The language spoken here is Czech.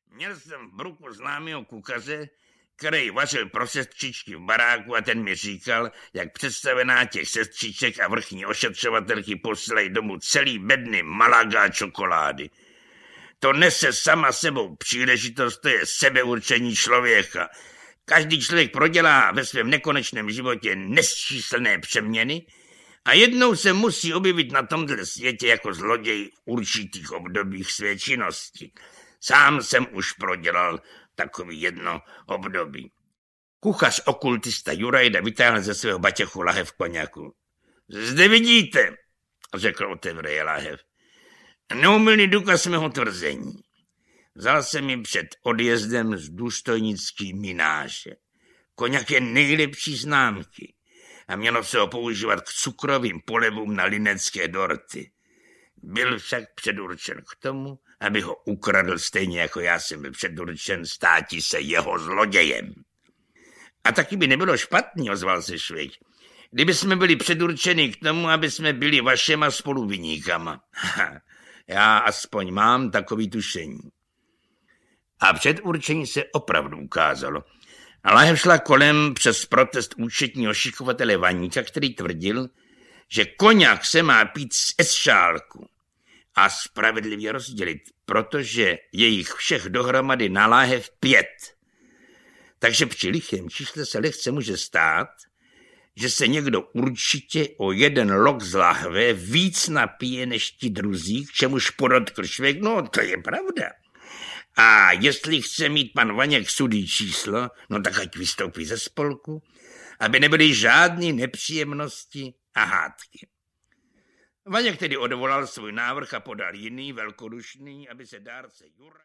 Měl jsem v bruku známého kuchaře, který vařil pro sestřičky v baráku a ten mi říkal, jak představená těch sestřiček a vrchní ošetřovatelky posílají domů celý bedny Malaga čokolády. To nese sama sebou příležitost, to je sebeurčení člověka. Každý člověk prodělá ve svém nekonečném životě nesčíslné přeměny a jednou se musí objevit na tomhle světě jako zloděj v určitých obdobích své činnosti. Sám jsem už prodělal takový jedno období. Kuchař okultista Jurajda vytáhl ze svého baťochu lahev koněku. Zde vidíte, řekl otevřeje lahev. Neumylný důkaz mého tvrzení. Vzal jsem ji před odjezdem z důstojnický mináže. Koněk je nejlepší známky a mělo se ho používat k cukrovým polevům na linecké dorty. Byl však předurčen k tomu, aby ho ukradl stejně jako já jsem byl předurčen státi se jeho zlodějem. A taky by nebylo špatný, ozval se Švejk, kdyby jsme byli předurčeni k tomu, aby jsme byli vašema spoluviníkama. Já aspoň mám takový tušení. A předurčení se opravdu ukázalo. A lahev šla kolem přes protest účetního šikovatele Vaníka, který tvrdil, že koněk se má pít z esšálku a spravedlivě rozdělit, protože je jich všech dohromady na láhev 5. Takže při lichém čísle se lehce může stát, že se někdo určitě o jeden lok z lahve víc napije než ti druzí, k čemuž podotkl Švejk, no to je pravda. A jestli chce mít pan Vaněk sudý číslo, no tak ať vystoupí ze spolku, aby nebyly žádné nepříjemnosti a hádky. Vaněk tedy odvolal svůj návrh a podal jiný, velkodušný, aby se dárce Jura...